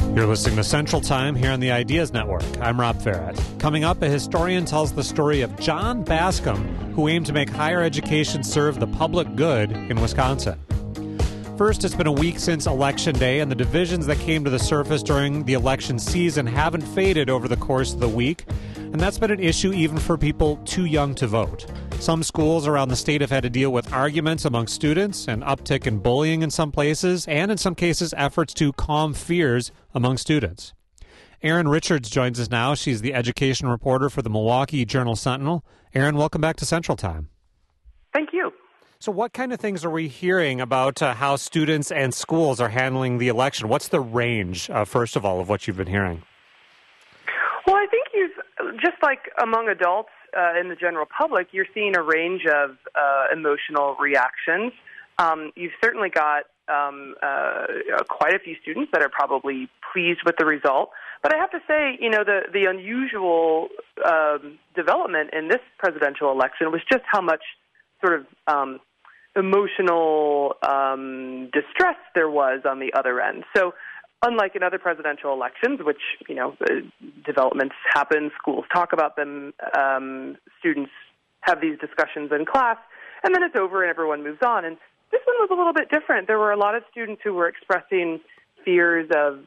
You're listening to Central Time here on the Ideas Network. I'm Rob Farrett. Coming up, a historian tells the story of John Bascom, who aimed to make higher education serve the public good in Wisconsin. First, it's been a week since Election Day, and the divisions that came to the surface during the election season haven't faded over the course of the week. And that's been an issue even for people too young to vote. Some schools around the state have had to deal with arguments among students, an uptick in bullying in some places, and in some cases, efforts to calm fears among students. Erin Richards joins us now. She's the education reporter for the Milwaukee Journal-Sentinel. Erin, welcome back to Central Time. Thank you. So what kind of things are we hearing about how students and schools are handling the election? What's the range, first of all, of what you've been hearing? Well, I think just like among adults in the general public, you're seeing a range of emotional reactions. You've certainly got quite a few students that are probably pleased with the result. But I have to say, the unusual development in this presidential election was just how much sort of emotional distress there was on the other end. So unlike in other presidential elections, which, developments happen, schools talk about them, students have these discussions in class, and then it's over and everyone moves on. And this one was a little bit different. There were a lot of students who were expressing fears of,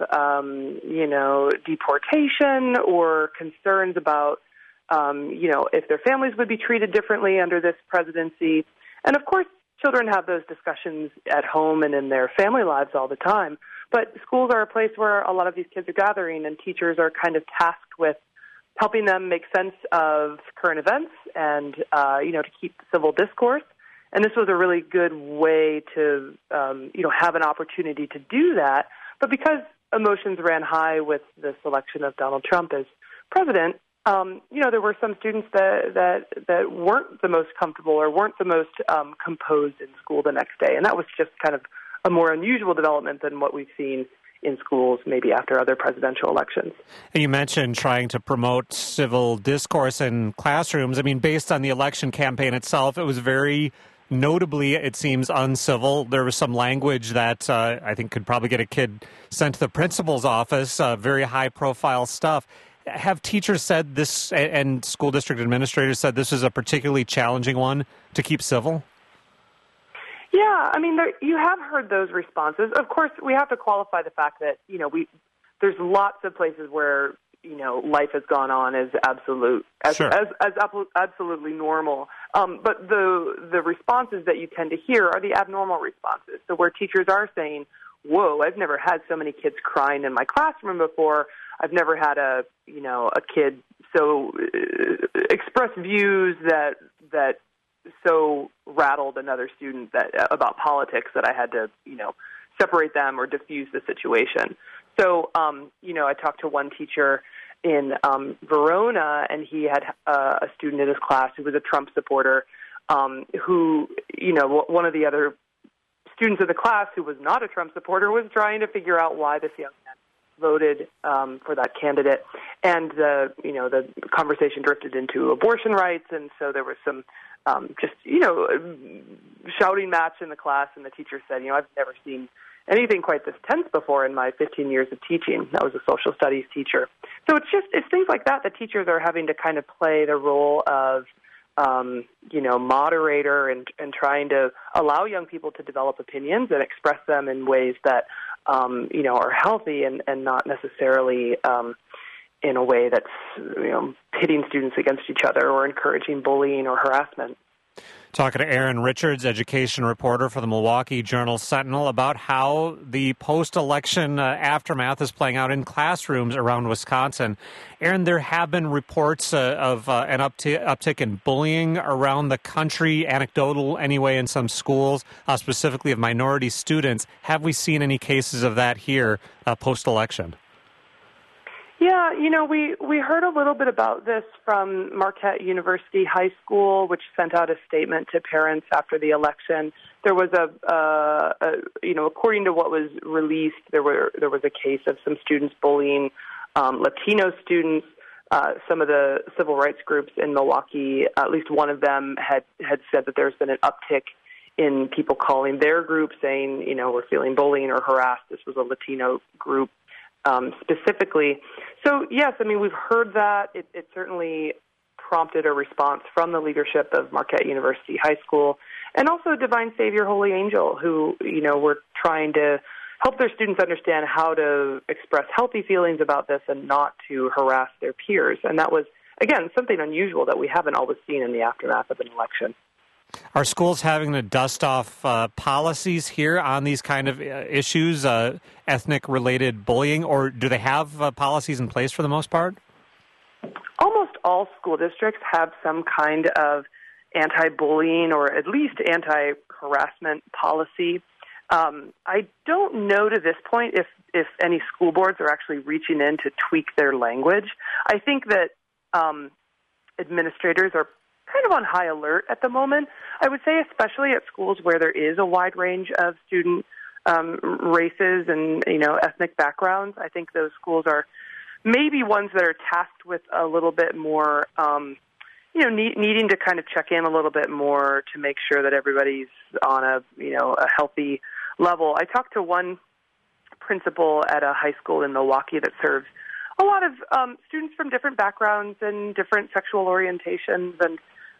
deportation or concerns about, if their families would be treated differently under this presidency. And of course, children have those discussions at home and in their family lives all the time. But schools are a place where a lot of these kids are gathering, and teachers are kind of tasked with helping them make sense of current events and, to keep civil discourse. And this was a really good way to, have an opportunity to do that. But because emotions ran high with the selection of Donald Trump as president, there were some students that weren't the most comfortable or weren't the most composed in school the next day. And that was just kind of a more unusual development than what we've seen in schools maybe after other presidential elections. And you mentioned trying to promote civil discourse in classrooms. I mean, based on the election campaign itself, it was very notably, it seems, uncivil. There was some language that I think could probably get a kid sent to the principal's office, very high-profile stuff. Have teachers said this, and school district administrators said this is a particularly challenging one to keep civil? Yeah, I mean, you have heard those responses. Of course, we have to qualify the fact that, there's lots of places where, life has gone on as absolute, sure. as absolutely normal. But the responses that you tend to hear are the abnormal responses. So where teachers are saying, whoa, I've never had so many kids crying in my classroom before. I've never had a kid so express views that so rattled another student about politics that I had to, separate them or diffuse the situation. So, I talked to one teacher in Verona, and he had a student in his class who was a Trump supporter, who, one of the other students of the class who was not a Trump supporter was trying to figure out why this young man voted for that candidate. And, the conversation drifted into abortion rights, and so there was some shouting match in the class, and the teacher said, I've never seen anything quite this tense before in my 15 years of teaching. That was a social studies teacher. So it's things like that teachers are having to kind of play the role of, moderator and trying to allow young people to develop opinions and express them in ways that, are healthy and not necessarily in a way that's, pitting students against each other or encouraging bullying or harassment. Talking to Erin Richards, education reporter for the Milwaukee Journal-Sentinel, about how the post-election aftermath is playing out in classrooms around Wisconsin. Erin, there have been reports of an uptick in bullying around the country, anecdotal anyway, in some schools, specifically of minority students. Have we seen any cases of that here post-election? Yeah, we heard a little bit about this from Marquette University High School, which sent out a statement to parents after the election. There was according to what was released, there was a case of some students bullying Latino students. Some of the civil rights groups in Milwaukee, at least one of them had said that there's been an uptick in people calling their group saying, we're feeling bullying or harassed. This was a Latino group. specifically. So, yes, I mean, we've heard that. It certainly prompted a response from the leadership of Marquette University High School and also Divine Savior Holy Angel, who, were trying to help their students understand how to express healthy feelings about this and not to harass their peers. And that was, again, something unusual that we haven't always seen in the aftermath of an election. Are schools having to dust off policies here on these kind of issues, ethnic-related bullying, or do they have policies in place for the most part? Almost all school districts have some kind of anti-bullying or at least anti-harassment policy. I don't know to this point if any school boards are actually reaching in to tweak their language. I think that administrators are kind of on high alert at the moment. I would say especially at schools where there is a wide range of student races and, ethnic backgrounds. I think those schools are maybe ones that are tasked with a little bit more, needing to kind of check in a little bit more to make sure that everybody's on a healthy level. I talked to one principal at a high school in Milwaukee that serves a lot of students from different backgrounds and different sexual orientations. And,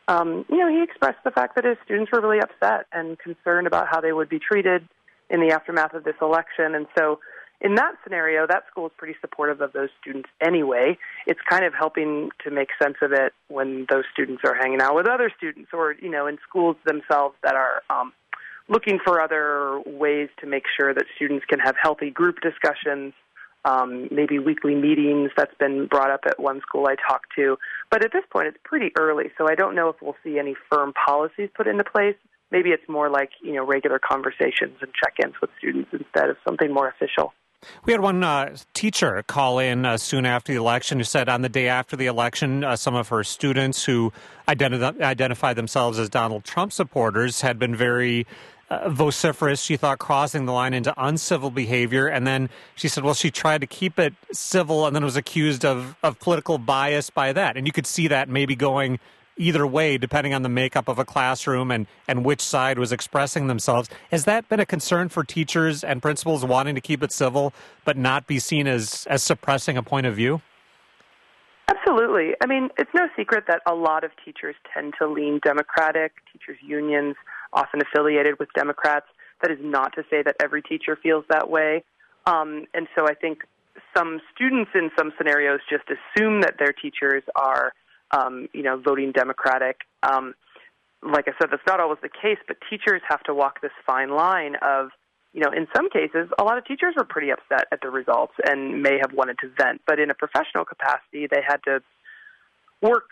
he expressed the fact that his students were really upset and concerned about how they would be treated in the aftermath of this election. And so in that scenario, that school is pretty supportive of those students anyway. It's kind of helping to make sense of it when those students are hanging out with other students or, in schools themselves that are looking for other ways to make sure that students can have healthy group discussions, maybe weekly meetings. That's been brought up at one school I talked to. But at this point, it's pretty early, so I don't know if we'll see any firm policies put into place. Maybe it's more like, regular conversations and check-ins with students instead of something more official. We had one teacher call in soon after the election who said on the day after the election, some of her students who identified themselves as Donald Trump supporters had been very vociferous, she thought, crossing the line into uncivil behavior. And then she said, well, she tried to keep it civil and then was accused of political bias by that. And you could see that maybe going either way, depending on the makeup of a classroom and which side was expressing themselves. Has that been a concern for teachers and principals wanting to keep it civil but not be seen as suppressing a point of view? Absolutely. I mean, it's no secret that a lot of teachers tend to lean Democratic. Teachers' unions often affiliated with Democrats. That is not to say that every teacher feels that way. And so I think some students in some scenarios just assume that their teachers are voting Democratic. Like I said, that's not always the case, but teachers have to walk this fine line of, in some cases, a lot of teachers were pretty upset at the results and may have wanted to vent. But in a professional capacity, they had to work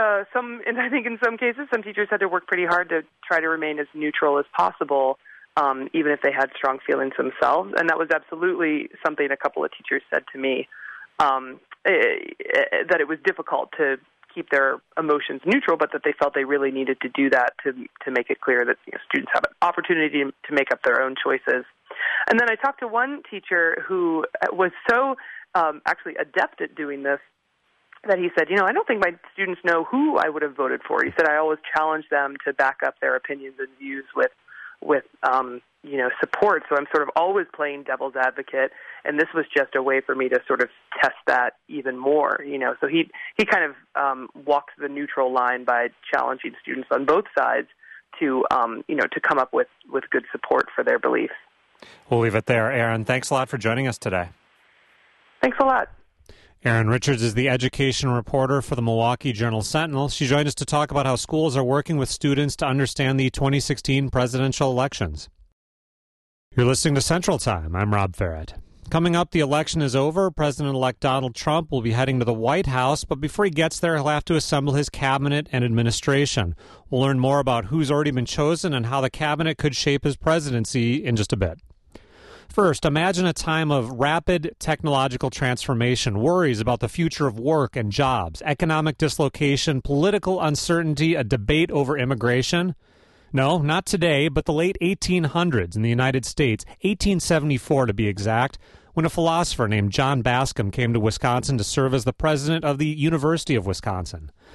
and I think in some cases, some teachers had to work pretty hard to try to remain as neutral as possible, even if they had strong feelings themselves. And that was absolutely something a couple of teachers said to me, that it was difficult to keep their emotions neutral, but that they felt they really needed to do that to make it clear that students have an opportunity to make up their own choices. And then I talked to one teacher who was so actually adept at doing this that he said, I don't think my students know who I would have voted for. He said, I always challenge them to back up their opinions and views with support. So I'm sort of always playing devil's advocate, and this was just a way for me to sort of test that even more. So he kind of walked the neutral line by challenging students on both sides to come up with good support for their beliefs. We'll leave it there. Erin, thanks a lot for joining us today. Thanks a lot. Erin Richards is the education reporter for the Milwaukee Journal-Sentinel. She joined us to talk about how schools are working with students to understand the 2016 presidential elections. You're listening to Central Time. I'm Rob Ferret. Coming up, the election is over. President-elect Donald Trump will be heading to the White House, but before he gets there, he'll have to assemble his cabinet and administration. We'll learn more about who's already been chosen and how the cabinet could shape his presidency in just a bit. First, imagine a time of rapid technological transformation, worries about the future of work and jobs, economic dislocation, political uncertainty, a debate over immigration. No, not today, but the late 1800s in the United States, 1874 to be exact, when a philosopher named John Bascom came to Wisconsin to serve as the president of the University of Wisconsin.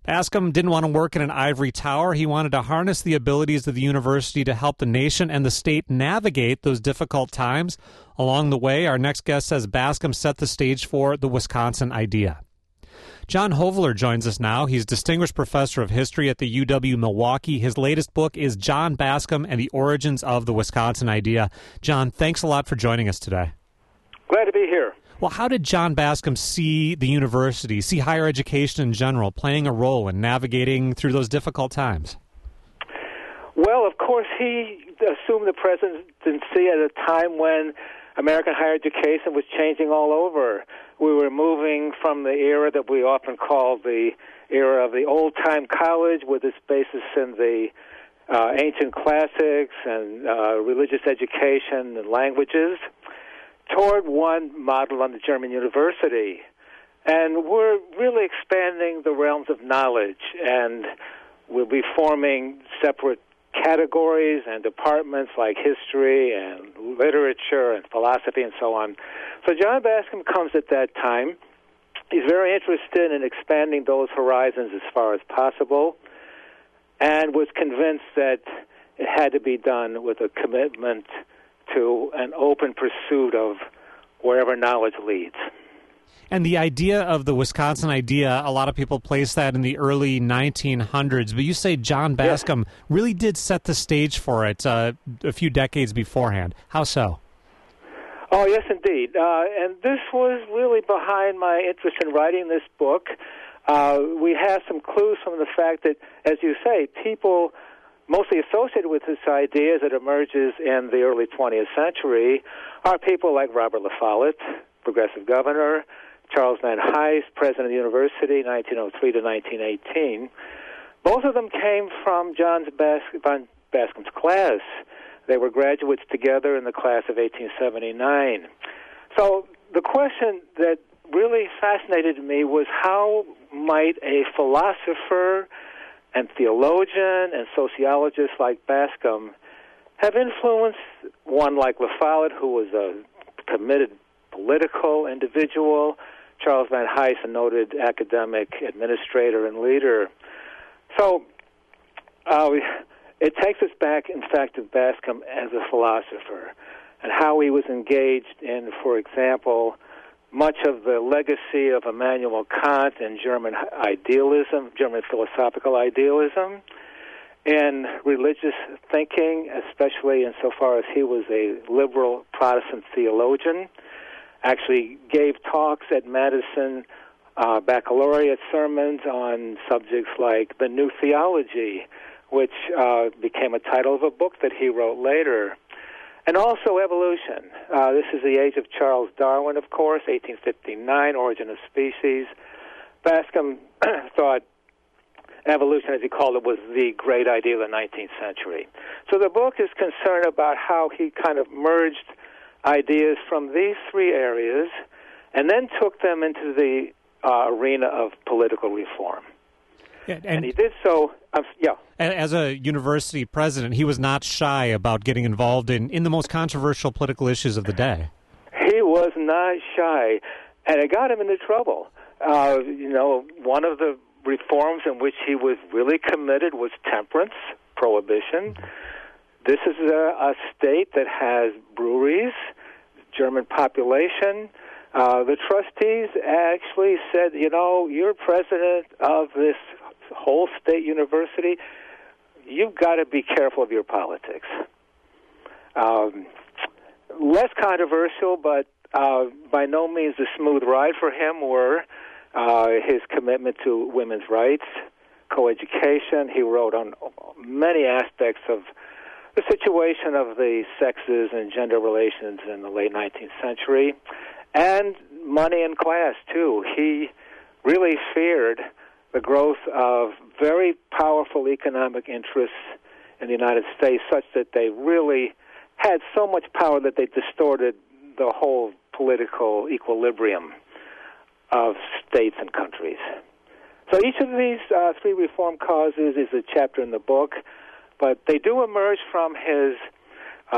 Bascom didn't want to work in an ivory tower. He wanted to harness the abilities of the university to help the nation and the state navigate those difficult times. Along the way, our next guest says Bascom set the stage for the Wisconsin idea. John Hovler joins us now. He's Distinguished Professor of History at the UW-Milwaukee. His latest book is John Bascom and the Origins of the Wisconsin Idea. John, thanks a lot for joining us today. Glad to be here. Well, how did John Bascom see the university, see higher education in general, playing a role in navigating through those difficult times? Well, of course, he assumed the presidency at a time when American higher education was changing all over. We were moving from the era that we often call the era of the old-time college, with its basis in the ancient classics and religious education and languages, toward one model on the German university. And we're really expanding the realms of knowledge, and we'll be forming separate categories and departments like history and literature and philosophy and so on. So John Bascom comes at that time. He's very interested in expanding those horizons as far as possible, and was convinced that it had to be done with a commitment to an open pursuit of wherever knowledge leads. And the idea of the Wisconsin idea, a lot of people place that in the early 1900s, but you say John Bascom really did set the stage for it a few decades beforehand. How so? Oh, yes, indeed. And this was really behind my interest in writing this book. We have some clues from the fact that, as you say, people mostly associated with this idea as it emerges in the early 20th century are people like Robert La Follette, progressive governor, Charles Van Hise, president of the university, 1903 to 1918. Both of them came from John Bascom's class. They were graduates together in the class of 1879. So the question that really fascinated me was how might a philosopher and theologian and sociologist like Bascom have influenced one like La Follette, who was a committed political individual, Charles Van Hise, a noted academic administrator and leader. So it takes us back, in fact, to Bascom as a philosopher and how he was engaged in, for example, much of the legacy of Immanuel Kant and German idealism, German philosophical idealism, and religious thinking, especially insofar as he was a liberal Protestant theologian. Actually gave talks at Madison baccalaureate sermons on subjects like the New Theology, which became a title of a book that he wrote later. And also evolution. This is the age of Charles Darwin, of course, 1859, Origin of Species. Bascom thought evolution, as he called it, was the great idea of the 19th century. So the book is concerned about how he kind of merged ideas from these three areas and then took them into the arena of political reform. Yeah, and he did so, As a university president, he was not shy about getting involved in the most controversial political issues of the day. He was not shy, and it got him into trouble. One of the reforms in which he was really committed was temperance, prohibition. This is a state that has breweries, German population. The trustees actually said, you're president of this whole state university, you've got to be careful of your politics. Less controversial, but by no means a smooth ride for him were his commitment to women's rights, coeducation. He wrote on many aspects of the situation of the sexes and gender relations in the late 19th century, and money and class, too. He really feared the growth of very powerful economic interests in the United States, such that they really had so much power that they distorted the whole political equilibrium of states and countries. So each of these three reform causes is a chapter in the book, but they do emerge from his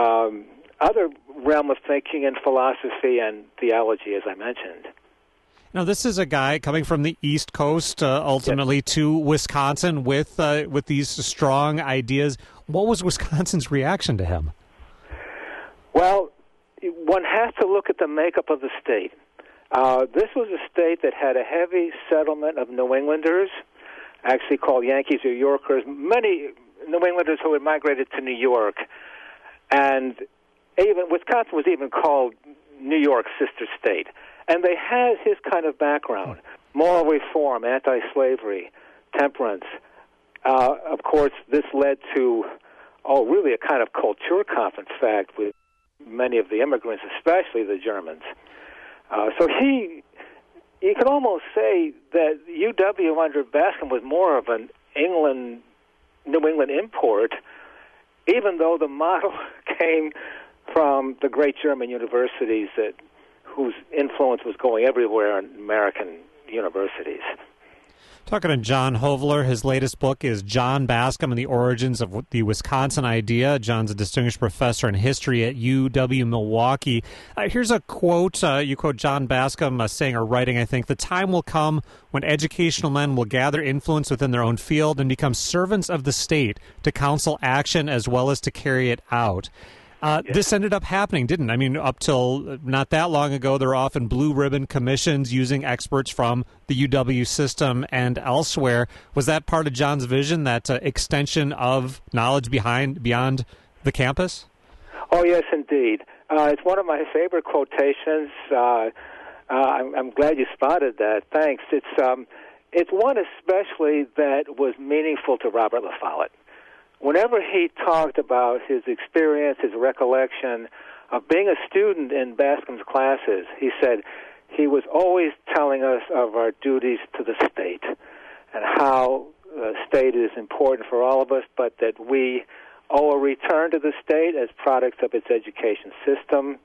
other realm of thinking in philosophy and theology, as I mentioned. Now, this is a guy coming from the East Coast, ultimately to Wisconsin with these strong ideas. What was Wisconsin's reaction to him? Well, one has to look at the makeup of the state. This was a state that had a heavy settlement of New Englanders, actually called Yankees or Yorkers, many New Englanders who had migrated to New York. And even Wisconsin was even called New York's sister state. And they had his kind of background: moral reform, anti-slavery, temperance. Of course, this led to, really a kind of culture conference fact with many of the immigrants, especially the Germans. So you could almost say that UW under Bascom was more of an New England import, even though the model came from the great German universities whose influence was going everywhere in American universities. Talking to John Hovler, his latest book is John Bascom and the Origins of the Wisconsin Idea. John's a distinguished professor in history at UW-Milwaukee. Here's a quote. You quote John Bascom saying or writing, I think, "The time will come when educational men will gather influence within their own field and become servants of the state to counsel action as well as to carry it out." This ended up happening, didn't it? I mean, up till not that long ago, there were often blue ribbon commissions using experts from the UW system and elsewhere. Was that part of John's vision, that extension of knowledge beyond the campus? Oh, yes, indeed. It's one of my favorite quotations. I'm glad you spotted that. Thanks. It's one especially that was meaningful to Robert La Follette. Whenever he talked about his experience, his recollection of being a student in Bascom's classes, he said he was always telling us of our duties to the state and how the state is important for all of us, but that we owe a return to the state as products of its education system.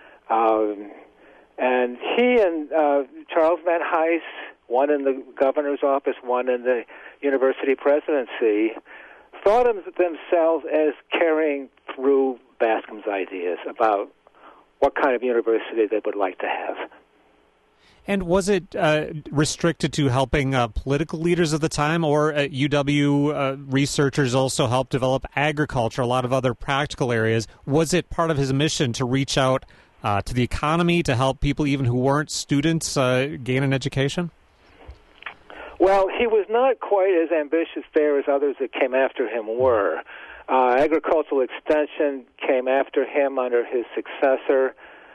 And he and Charles Van Hise, one in the governor's office, one in the university presidency, thought of themselves as carrying through Bascom's ideas about what kind of university they would like to have. And was it restricted to helping political leaders of the time, or UW researchers also helped develop agriculture, a lot of other practical areas? Was it part of his mission to reach out to the economy, to help people even who weren't students gain an education? Well, he was not quite as ambitious there as others that came after him were. Agricultural extension came after him under his successor,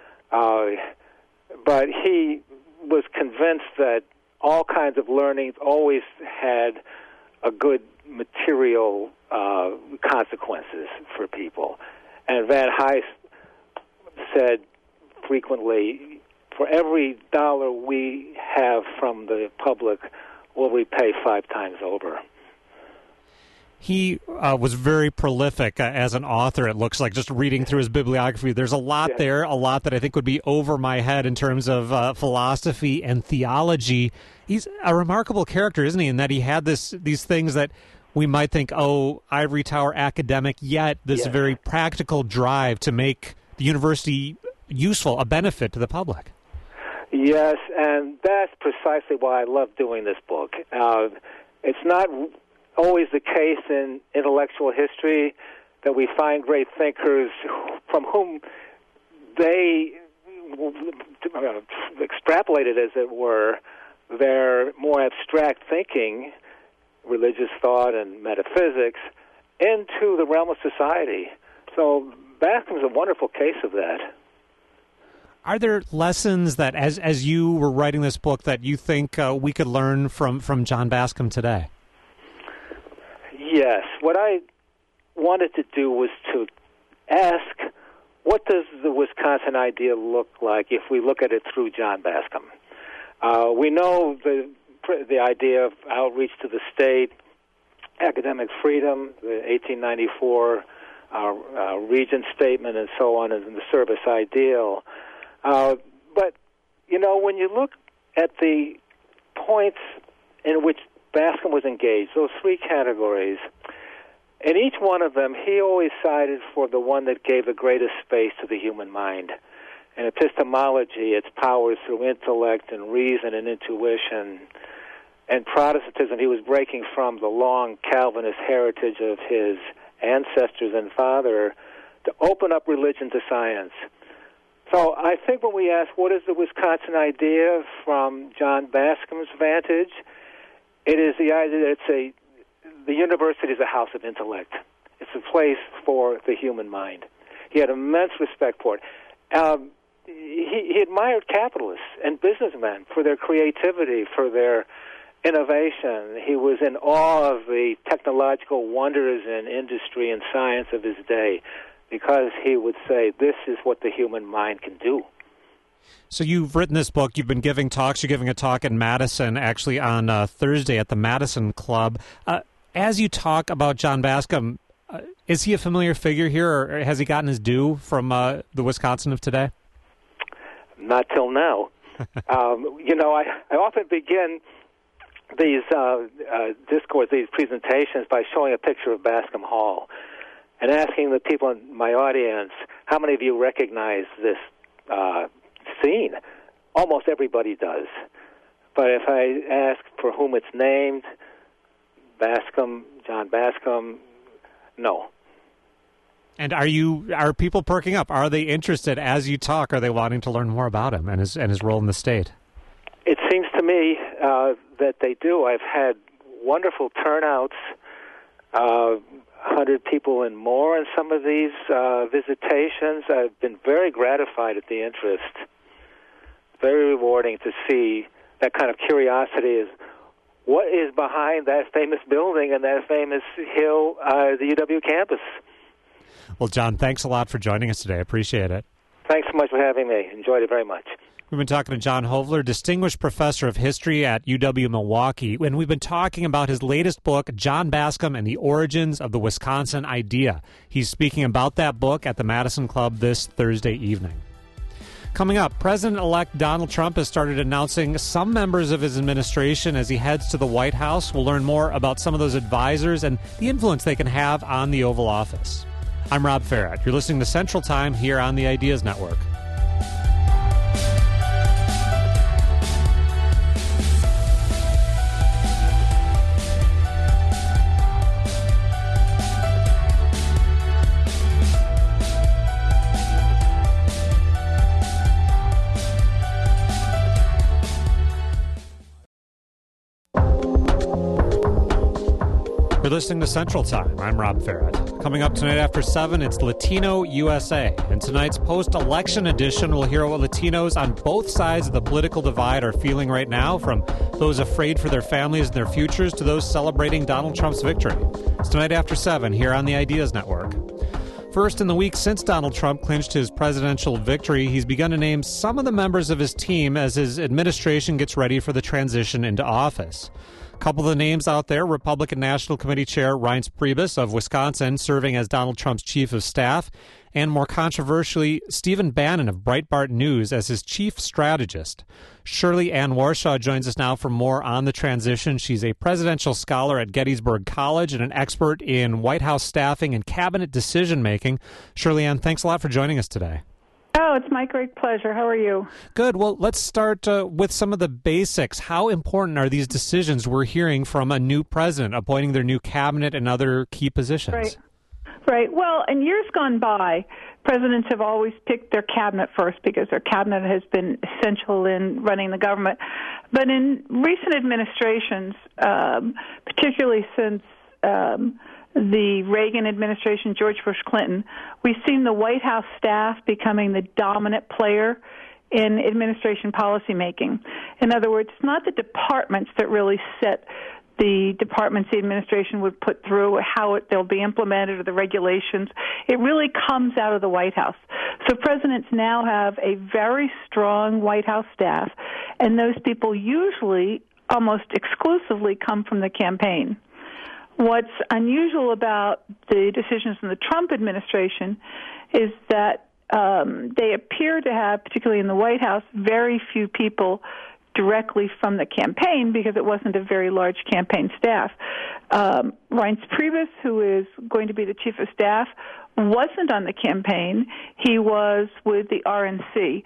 but he was convinced that all kinds of learning always had a good material consequences for people. And Van Hise said frequently, for every dollar we have from the public, will we pay 5 times over? He was very prolific as an author, it looks like, just reading through his bibliography. There's a lot there, a lot that I think would be over my head in terms of philosophy and theology. He's a remarkable character, isn't he, in that he had these things that we might think, ivory tower academic, yet this very practical drive to make the university useful, a benefit to the public. Yes, and that's precisely why I love doing this book. It's not always the case in intellectual history that we find great thinkers from whom they extrapolated, as it were, their more abstract thinking, religious thought and metaphysics, into the realm of society. So Bascom's a wonderful case of that. Are there lessons that, as you were writing this book, that you think we could learn from John Bascom today? Yes. What I wanted to do was to ask, what does the Wisconsin idea look like if we look at it through John Bascom? We know the idea of outreach to the state, academic freedom, the 1894 Regent Statement, and so on, and the service ideal. But, when you look at the points in which Bascom was engaged, those 3 categories, in each one of them, he always sided for the one that gave the greatest space to the human mind. In epistemology, its powers through intellect and reason and intuition. And Protestantism, he was breaking from the long Calvinist heritage of his ancestors and father to open up religion to science. So I think when we ask what is the Wisconsin idea from John Bascom's vantage, it is the idea that the university is a house of intellect. It's a place for the human mind. He had immense respect for it. He admired capitalists and businessmen for their creativity, for their innovation. He was in awe of the technological wonders in industry and science of his day because he would say, this is what the human mind can do. So you've written this book, you've been giving talks, you're giving a talk in Madison, actually on Thursday at the Madison Club. As you talk about John Bascom, is he a familiar figure here, or has he gotten his due from the Wisconsin of today? Not till now. I often begin these discourse, these presentations, by showing a picture of Bascom Hall and asking the people in my audience, how many of you recognize this scene? Almost everybody does. But if I ask for whom it's named, Bascom, John Bascom, no. And are people perking up? Are they interested as you talk? Are they wanting to learn more about him and his role in the state? It seems to me that they do. I've had wonderful turnouts, 100 people and more in some of these visitations. I've been very gratified at the interest. Very rewarding to see that kind of curiosity is what is behind that famous building and that famous hill, the UW campus. Well, John, thanks a lot for joining us today. I appreciate it. Thanks so much for having me. Enjoyed it very much. We've been talking to John Hovler, Distinguished Professor of History at UW-Milwaukee, and we've been talking about his latest book, John Bascom and the Origins of the Wisconsin Idea. He's speaking about that book at the Madison Club this Thursday evening. Coming up, President-elect Donald Trump has started announcing some members of his administration as he heads to the White House. We'll learn more about some of those advisors and the influence they can have on the Oval Office. I'm Rob Farrett. You're listening to Central Time here on the Ideas Network. You're listening to Central Time. I'm Rob Farrett. Coming up tonight after 7, it's Latino USA. In tonight's post-election edition, we'll hear what Latinos on both sides of the political divide are feeling right now, from those afraid for their families and their futures to those celebrating Donald Trump's victory. It's tonight after 7 here on the Ideas Network. First, in the week since Donald Trump clinched his presidential victory, he's begun to name some of the members of his team as his administration gets ready for the transition into office. A couple of the names out there: Republican National Committee Chair Reince Priebus of Wisconsin, serving as Donald Trump's chief of staff, and more controversially, Stephen Bannon of Breitbart News as his chief strategist. Shirley Ann Warshaw joins us now for more on the transition. She's a presidential scholar at Gettysburg College and an expert in White House staffing and cabinet decision-making. Shirley Ann, thanks a lot for joining us today. Oh, it's my great pleasure. How are you? Good. Well, let's start with some of the basics. How important are these decisions we're hearing from a new president, appointing their new cabinet and other key positions? Right. Well, in years gone by, presidents have always picked their cabinet first because their cabinet has been essential in running the government. But in recent administrations, particularly since the Reagan administration, George Bush Clinton, we've seen the White House staff becoming the dominant player in administration policymaking. In other words, it's not the departments that really set the departments the administration would put through, how they'll be implemented, or the regulations. It really comes out of the White House. So presidents now have a very strong White House staff, and those people usually, almost exclusively, come from the campaign. What's unusual about the decisions in the Trump administration is that they appear to have, particularly in the White House, very few people directly from the campaign because it wasn't a very large campaign staff. Reince Priebus, who is going to be the chief of staff, wasn't on the campaign. He was with the RNC.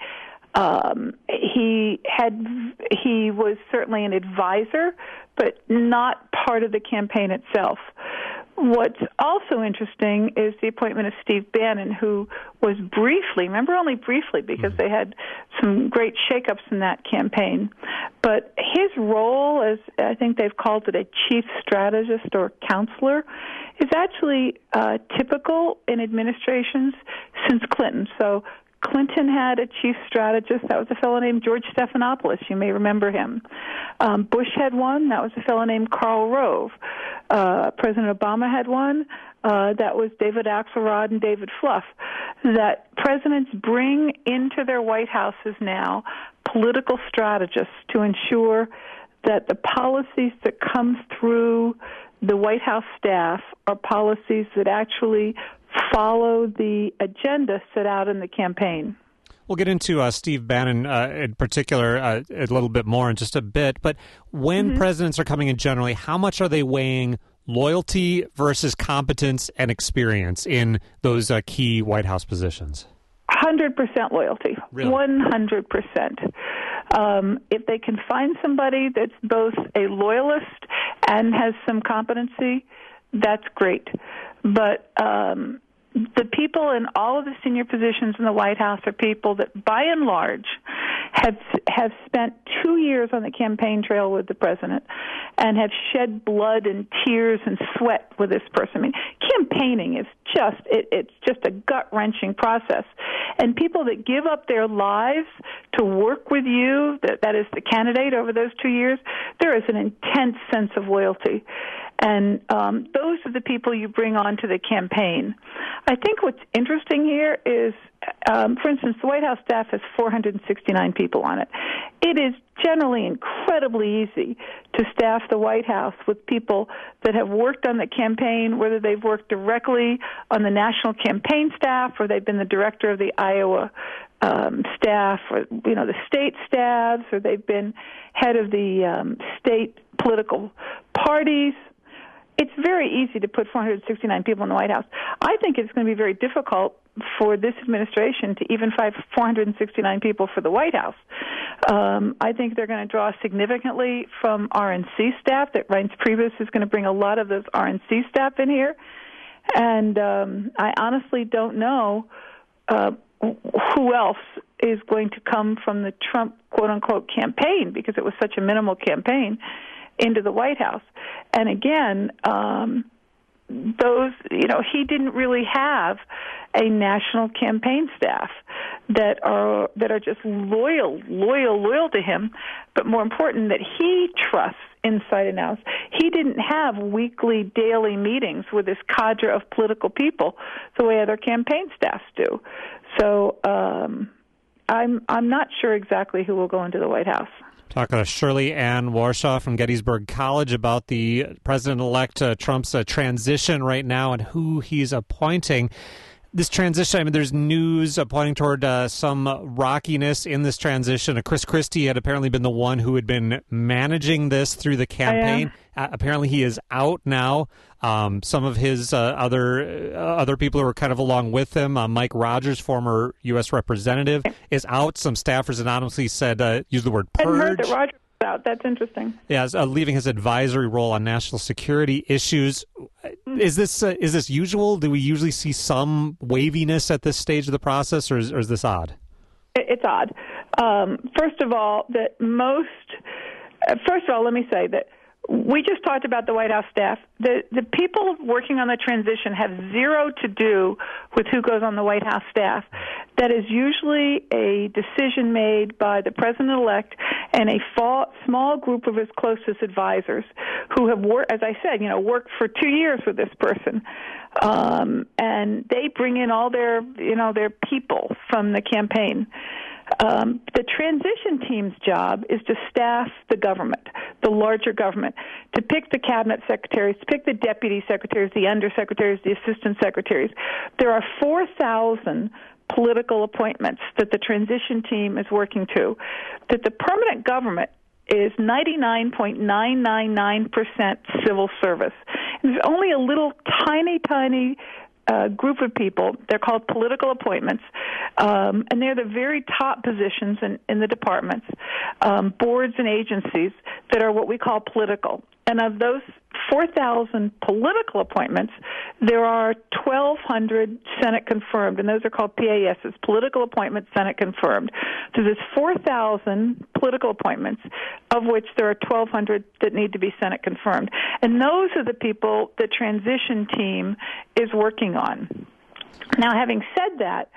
He was certainly an advisor, but not part of the campaign itself. What's also interesting is the appointment of Steve Bannon, who was briefly, remember only briefly because they had some great shakeups in that campaign, but his role, as I think they've called it, a chief strategist or counselor, is actually typical in administrations since Clinton. So Clinton had a chief strategist. That was a fellow named George Stephanopoulos. You may remember him. Bush had one. That was a fellow named Karl Rove. President Obama had one. That was David Axelrod and David Fluff. That presidents bring into their White Houses now political strategists to ensure that the policies that come through the White House staff are policies that actually follow the agenda set out in the campaign. We'll get into Steve Bannon in particular a little bit more in just a bit, but when presidents are coming in generally, how much are they weighing loyalty versus competence and experience in those key White House positions? 100% loyalty. Really? 100%. If they can find somebody that's both a loyalist and has some competency, that's great. But the people in all of the senior positions in the White House are people that, by and large, have spent 2 years on the campaign trail with the president and have shed blood and tears and sweat with this person. I mean, campaigning is just it's just a gut-wrenching process. And people that give up their lives to work with you, that is the candidate over those 2 years, there is an intense sense of loyalty. And those are the people you bring on to the campaign. I think what's interesting here is, for instance, the White House staff has 469 people on it. It is generally incredibly easy to staff the White House with people that have worked on the campaign, whether they've worked directly on the national campaign staff or they've been the director of the Iowa staff, or the state staffs, or they've been head of the state political parties. It's very easy to put 469 people in the White House. I think it's going to be very difficult for this administration to even find 469 people for the White House. I think they're going to draw significantly from RNC staff. That Reince Priebus is going to bring a lot of those RNC staff in here. And I honestly don't know who else is going to come from the Trump, quote-unquote, campaign, because it was such a minimal campaign, into the White House. And again, he didn't really have a national campaign staff that are just loyal to him, but more important, that he trusts inside and out. He didn't have weekly, daily meetings with this cadre of political people the way other campaign staffs do. So I'm not sure exactly who will go into the White House. Talking to Shirley Ann Warshaw from Gettysburg College about the President-elect Trump's transition right now and who he's appointing. This transition, I mean, there's news pointing toward some rockiness in this transition. Chris Christie had apparently been the one who had been managing this through the campaign. Apparently he is out now. Some of his other people who were kind of along with him, Mike Rogers, former U.S. representative, is out. Some staffers anonymously said, use the word purge. I heard that Rogers was out. That's interesting. Yeah, leaving his advisory role on national security issues. Is this usual? Do we usually see some waviness at this stage of the process, or is this odd? It's odd. First of all, let me say that we just talked about the White House staff. The people working on the transition have zero to do with who goes on the White House staff. That is usually a decision made by the president-elect and a small group of his closest advisors who have worked, as I said, worked for 2 years with this person. And they bring in all their people from the campaign. The transition team's job is to staff the government, the larger government, to pick the cabinet secretaries, to pick the deputy secretaries, the undersecretaries, the assistant secretaries. There are 4,000 political appointments that the transition team is working to, that the permanent government is 99.999% civil service. And there's only a little tiny group of people. They're called political appointments, and they're the very top positions in the departments, boards and agencies that are what we call political. And of those 4,000 political appointments, there are 1,200 Senate confirmed, and those are called PASs, political appointments, Senate confirmed. So there's 4,000 political appointments, of which there are 1,200 that need to be Senate confirmed. And those are the people the transition team is working on. Now, having said that,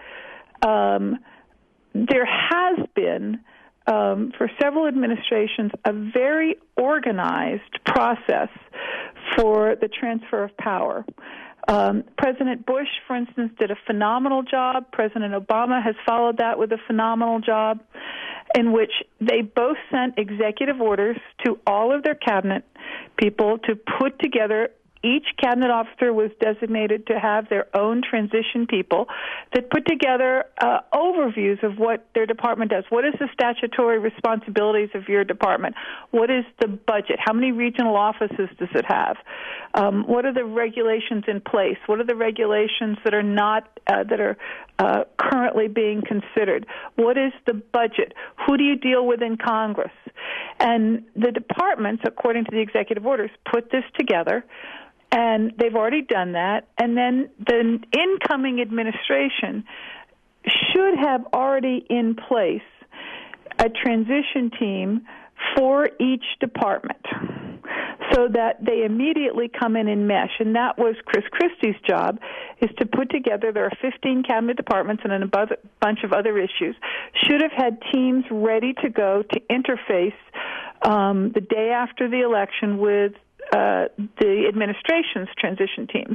there has been, for several administrations, a very organized process for the transfer of power. President Bush, for instance, did a phenomenal job. President Obama has followed that with a phenomenal job, in which they both sent executive orders to all of their cabinet people to put together. Each cabinet officer was designated to have their own transition people that put together overviews of what their department does. What is the statutory responsibilities of your department? What is the budget? How many regional offices does it have? What are the regulations in place? What are the regulations that are not currently being considered? What is the budget? Who do you deal with in Congress? And the departments, according to the executive orders, put this together. And they've already done that. And then the incoming administration should have already in place a transition team for each department so that they immediately come in and mesh. And that was Chris Christie's job, is to put together, there are 15 cabinet departments and a bunch of other issues, should have had teams ready to go to interface the day after the election with the administration's transition teams.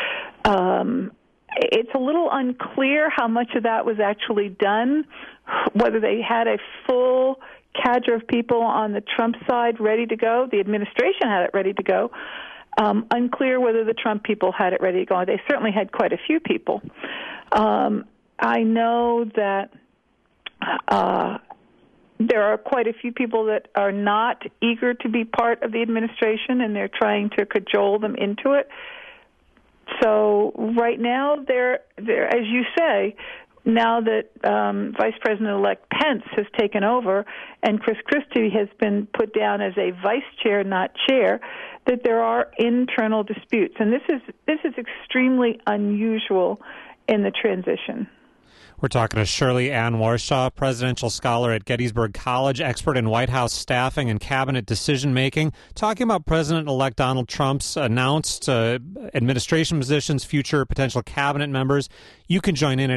It's a little unclear how much of that was actually done, whether they had a full cadre of people on the Trump side ready to go. The administration had it ready to go. Unclear whether the Trump people had it ready to go. They certainly had quite a few people. I know that there are quite a few people that are not eager to be part of the administration, and they're trying to cajole them into it. So right now, they're as you say, now that Vice President-elect Pence has taken over and Chris Christie has been put down as a vice chair, not chair, that there are internal disputes. And this is extremely unusual in the transition. We're talking to Shirley Ann Warshaw, presidential scholar at Gettysburg College, expert in White House staffing and cabinet decision-making, talking about President-elect Donald Trump's announced administration positions, future potential cabinet members. You can join in at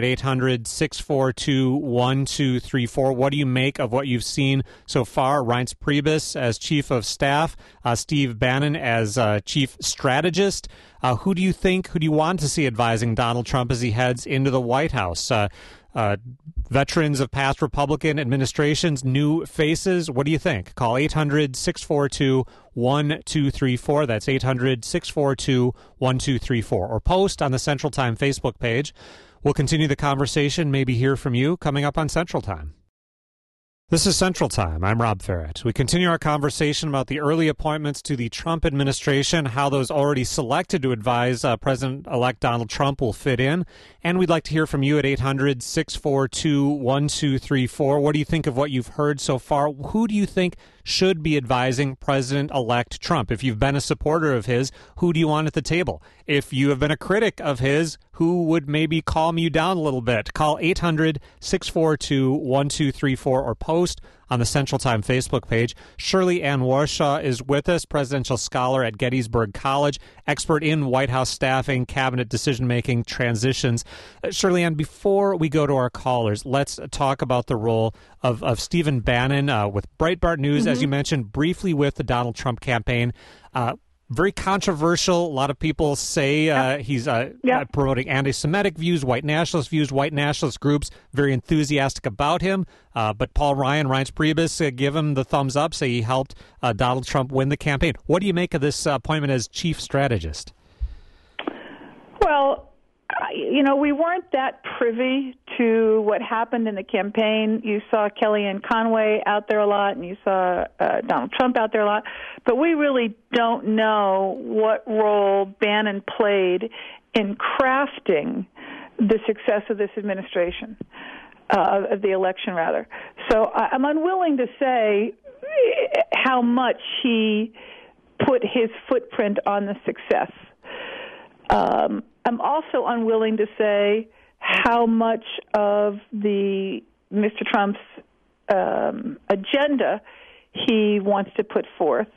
800-642-1234. What do you make of what you've seen so far? Reince Priebus as chief of staff, Steve Bannon as chief strategist. Who do you want to see advising Donald Trump as he heads into the White House? Veterans of past Republican administrations, new faces. What do you think? Call 800-642-1234. That's 800-642-1234. Or post on the Central Time Facebook page. We'll continue the conversation, maybe hear from you coming up on Central Time. This is Central Time. I'm Rob Ferret. We continue our conversation about the early appointments to the Trump administration, how those already selected to advise President-elect Donald Trump will fit in. And we'd like to hear from you at 800-642-1234. What do you think of what you've heard so far? Who do you think should be advising President-elect Trump? If you've been a supporter of his, who do you want at the table? If you have been a critic of his, who would maybe calm you down a little bit? Call 800-642-1234 or post on the Central Time Facebook page. Shirley Ann Warshaw is with us, presidential scholar at Gettysburg College, expert in White House staffing, cabinet decision-making, transitions. Shirley Ann, before we go to our callers, let's talk about the role of Stephen Bannon with Breitbart News, as you mentioned, briefly with the Donald Trump campaign. Very controversial. A lot of people say he's promoting anti-Semitic views, white nationalist groups, very enthusiastic about him. But Paul Ryan, Reince Priebus give him the thumbs up, say he helped Donald Trump win the campaign. What do you make of this appointment as chief strategist? Well, we weren't that privy to what happened in the campaign. You saw Kellyanne Conway out there a lot, and you saw Donald Trump out there a lot. But we really don't know what role Bannon played in crafting the success of this administration, of the election, rather. So I'm unwilling to say how much he put his footprint on the success. I'm also unwilling to say how much of Mr. Trump's agenda he wants to put forth.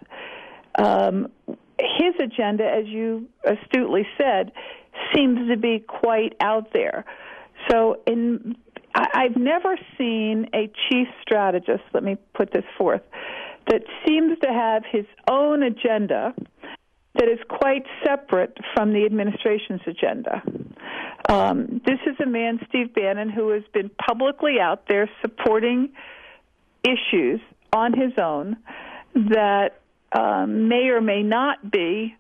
His agenda, as you astutely said, seems to be quite out there. So I've never seen a chief strategist, let me put this forth, that seems to have his own agenda that is quite separate from the administration's agenda. This is a man, Steve Bannon, who has been publicly out there supporting issues on his own that may or may not be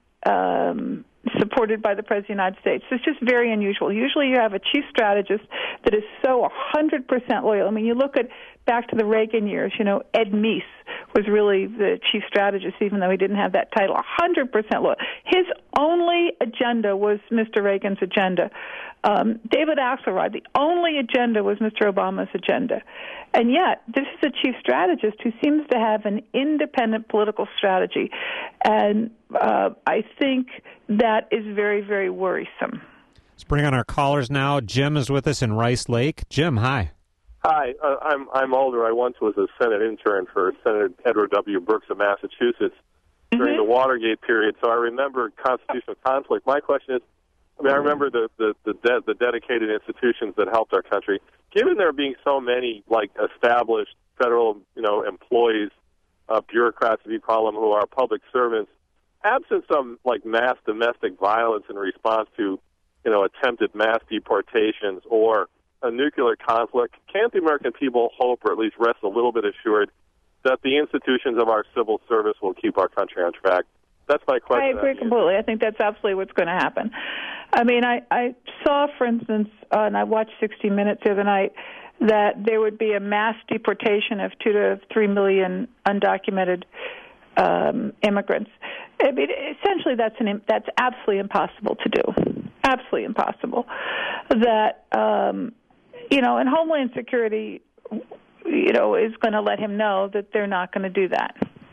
supported by the President of the United States. It's just very unusual. Usually you have a chief strategist that is so 100% loyal. I mean, you look back to the Reagan years, Ed Meese was really the chief strategist, even though he didn't have that title, 100% loyal. His only agenda was Mr. Reagan's agenda. David Axelrod, the only agenda was Mr. Obama's agenda. And yet, this is a chief strategist who seems to have an independent political strategy. And I think that is very, very worrisome. Let's bring on our callers now. Jim is with us in Rice Lake. Jim, hi. Hi, I'm older. I once was a Senate intern for Senator Edward W. Brooks of Massachusetts during the Watergate period, so I remember constitutional conflict. My question is, I remember the dedicated institutions that helped our country. Given there being so many established federal employees, bureaucrats, if you call them, who are public servants, absent some mass domestic violence in response to attempted mass deportations or a nuclear conflict, can't the American people hope, or at least rest a little bit assured, that the institutions of our civil service will keep our country on track? That's my question. I agree completely. I think that's absolutely what's going to happen. I mean, I saw, for instance, and I watched 60 Minutes the other night, that there would be a mass deportation of 2 to 3 million undocumented immigrants. I mean, essentially, that's absolutely impossible to do. Absolutely impossible. That and Homeland Security, is going to let him know that they're not going to do that.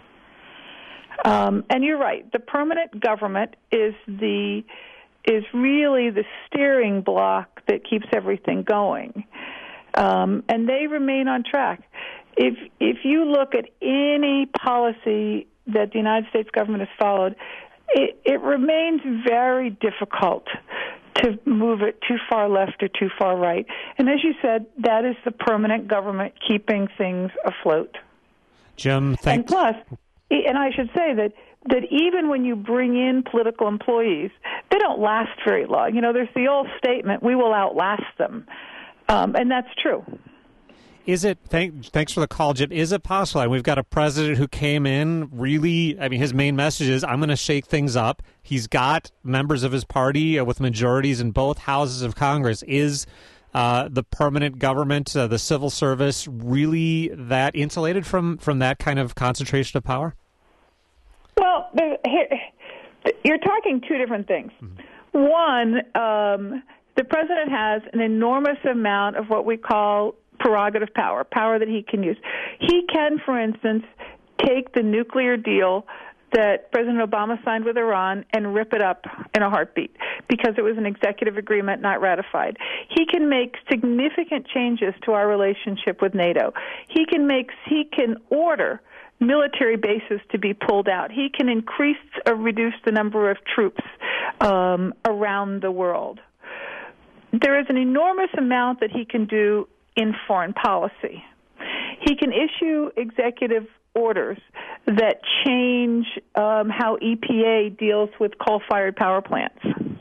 And you're right. The permanent government is really the steering block that keeps everything going, and they remain on track. If you look at any policy that the United States government has followed, it remains very difficult to move it too far left or too far right. And as you said, that is the permanent government keeping things afloat. Jim, thanks. And plus, and I should say that even when you bring in political employees, they don't last very long. There's the old statement, we will outlast them. And that's true. Is it, thanks for the call, Jim, is it possible? And we've got a president who came in really, his main message is, I'm going to shake things up. He's got members of his party with majorities in both houses of Congress. Is the permanent government, the civil service, really that insulated from that kind of concentration of power? Well, you're talking two different things. Mm-hmm. One, the president has an enormous amount of what we call prerogative power that he can use. He can, for instance, take the nuclear deal that President Obama signed with Iran and rip it up in a heartbeat because it was an executive agreement not ratified. He can make significant changes to our relationship with NATO. He can order military bases to be pulled out. He can increase or reduce the number of troops around the world. There is an enormous amount that he can do in foreign policy. He can issue executive orders that change how EPA deals with coal-fired power plants.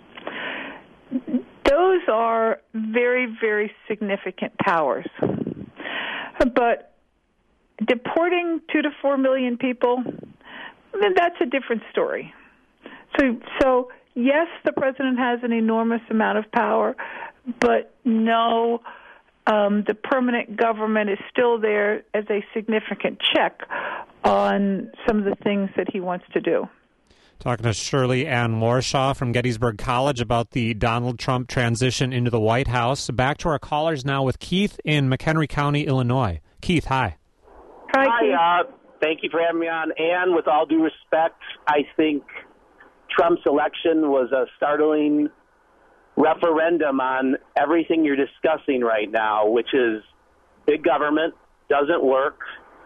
Those are very, very significant powers. But deporting 2 to 4 million people, that's a different story. So yes, the president has an enormous amount of power, but no, the permanent government is still there as a significant check on some of the things that he wants to do. Talking to Shirley Ann Warshaw from Gettysburg College about the Donald Trump transition into the White House. Back to our callers now with Keith in McHenry County, Illinois. Keith, hi. Hi, Keith. Thank you for having me on. Ann, with all due respect, I think Trump's election was a startling referendum on everything you're discussing right now, which is big government doesn't work.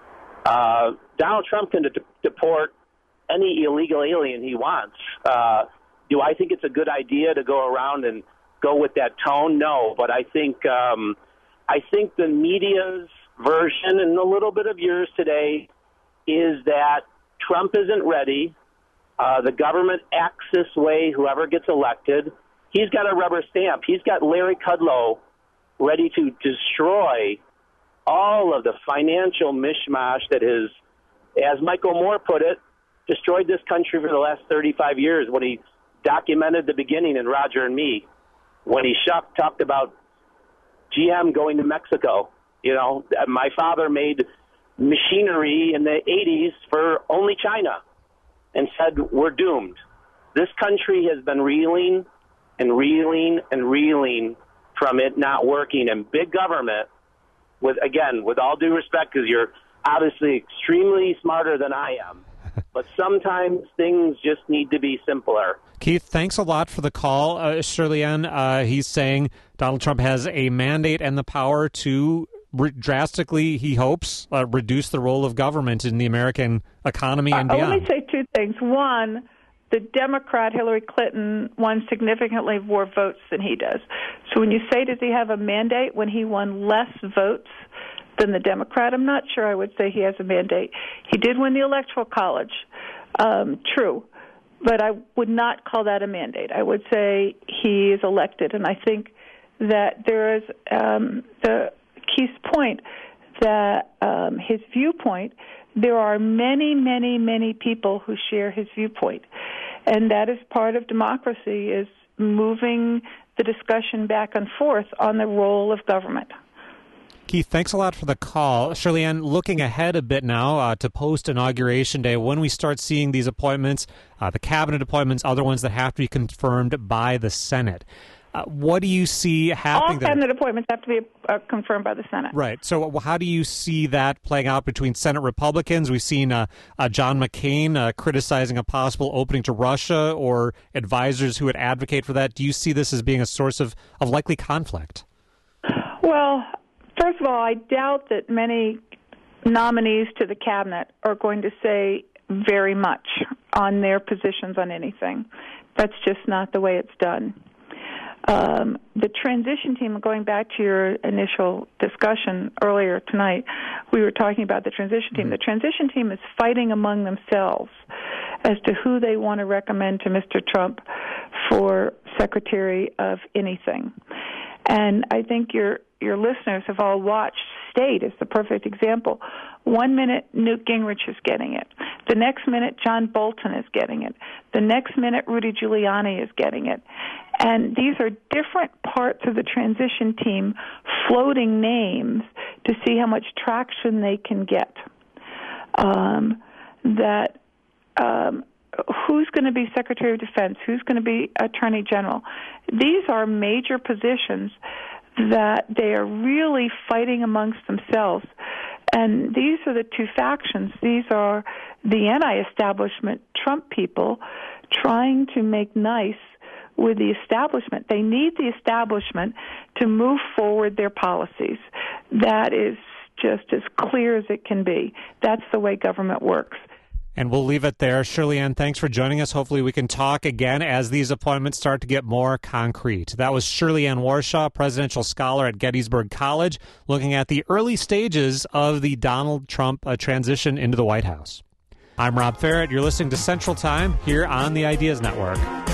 Donald Trump can deport any illegal alien he wants. Do I think it's a good idea to go around and go with that tone? No, but I think the media's version and a little bit of yours today is that Trump isn't ready. The government acts this way, whoever gets elected. He's got a rubber stamp. He's got Larry Kudlow ready to destroy all of the financial mishmash that has, as Michael Moore put it, destroyed this country for the last 35 years when he documented the beginning in Roger and Me, when he talked about GM going to Mexico. You know, my father made machinery in the 80s for only China and said, we're doomed. This country has been reeling and reeling and reeling from it not working. And big government, with all due respect, because you're obviously extremely smarter than I am, but sometimes things just need to be simpler. Keith, thanks a lot for the call. Shirley Ann, he's saying Donald Trump has a mandate and the power to drastically, he hopes, reduce the role of government in the American economy and beyond. Let me say two things. One, the Democrat Hillary Clinton won significantly more votes than he does. So when you say, does he have a mandate when he won less votes than the Democrat, I'm not sure I would say he has a mandate. He did win the Electoral College, true, but I would not call that a mandate. I would say he is elected, and I think that there is the Keith's point that his viewpoint, there are many, many, many people who share his viewpoint, and that is part of democracy, is moving the discussion back and forth on the role of government. Keith, thanks a lot for the call. Shirley Ann, looking ahead a bit now to post-Inauguration Day, when we start seeing these appointments, the cabinet appointments, other ones that have to be confirmed by the Senate. What do you see happening All cabinet appointments have to be confirmed by the Senate. Right. So how do you see that playing out between Senate Republicans? We've seen John McCain criticizing a possible opening to Russia, or advisors who would advocate for that. Do you see this as being a source of likely conflict? Well, first of all, I doubt that many nominees to the cabinet are going to say very much on their positions on anything. That's just not the way it's done. The transition team, going back to your initial discussion earlier tonight, we were talking about the transition team. The transition team is fighting among themselves as to who they want to recommend to Mr. Trump for Secretary of anything. And I think your listeners have all watched State as the perfect example. 1 minute, Newt Gingrich is getting it. The next minute, John Bolton is getting it. The next minute, Rudy Giuliani is getting it. And these are different parts of the transition team floating names to see how much traction they can get. Who's going to be Secretary of Defense? Who's going to be Attorney General? These are major positions that they are really fighting amongst themselves. And these are the two factions. These are the anti-establishment Trump people trying to make nice with the establishment. They need the establishment to move forward their policies. That is just as clear as it can be. That's the way government works. And we'll leave it there. Shirley Ann, thanks for joining us. Hopefully we can talk again as these appointments start to get more concrete. That was Shirley Ann Warshaw, presidential scholar at Gettysburg College, looking at the early stages of the Donald Trump transition into the White House. I'm Rob Ferrett. You're listening to Central Time here on the Ideas Network.